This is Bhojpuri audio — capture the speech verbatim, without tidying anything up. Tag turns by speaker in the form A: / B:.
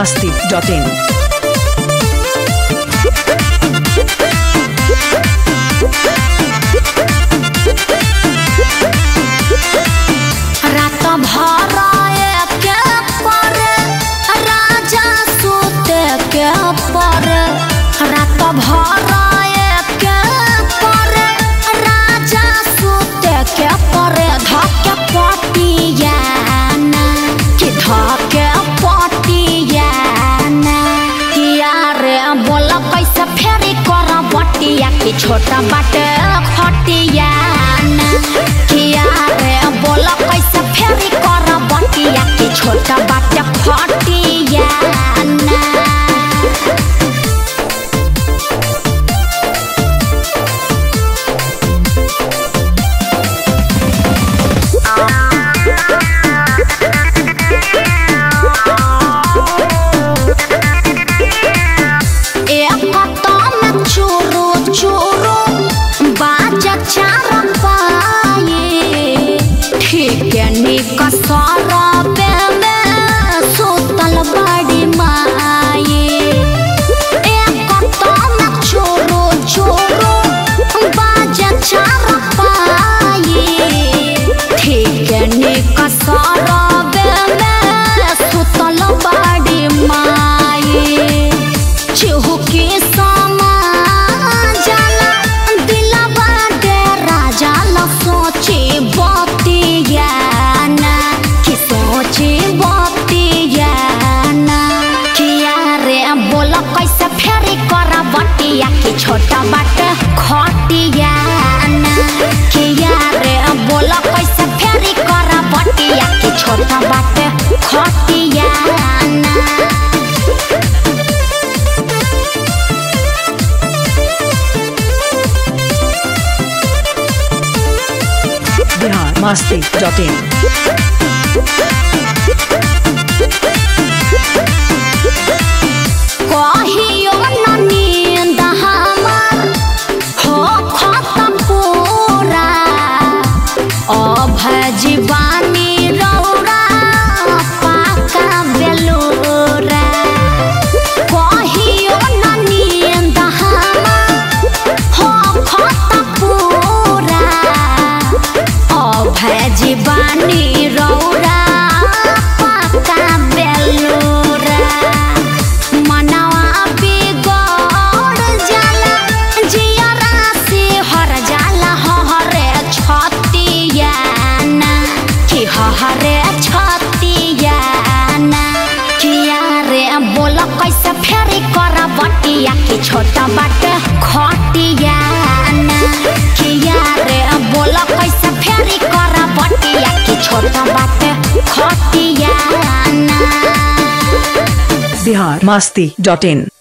A: masti dot in.
B: रात भर के पर राजा सुते के पर रात भर के पर राजा सुते के पर धके पटिया ना कि धके पटिया ना किया रे बोल कैसे फेरी कर बटिया कि छोटा बाटे खटिया ना किया रे बोल कैसे फेरी कर बटिया कि छोटा बाटे खटिया ना कसरबे में सुतल बड़ी माये एक तम चोरो चोरो बाजे चार पाये ठीक नी कसरबे में सुतल बड़ी माये चिहुकी समा जाला दिलवा दे राजा ल सोचे बतिया कैसे फेरी कर बटिया कि छोटा बाटे खटिया ना किया रे बोल कैसे फेरी कर बटिया कि छोटा बाटे खटिया ना
A: Bihar masti dot in.
B: कहियो न नींद हमार हो खत्म पूरा अब जीवानी रौरा पाका बेलूरा कहियो न नींद हमार हो खत्म पूरा अब जीवानी रौरा पाका बेलूरा हरे छतिया ना किया रे बोल कैसे फेरी कर बटिया कि छोटा बाटे खटिया ना किया रे बोल कैसे फेरी कर बटिया कि छोटा बाटे खटिया ना
A: Bihar masti dot in.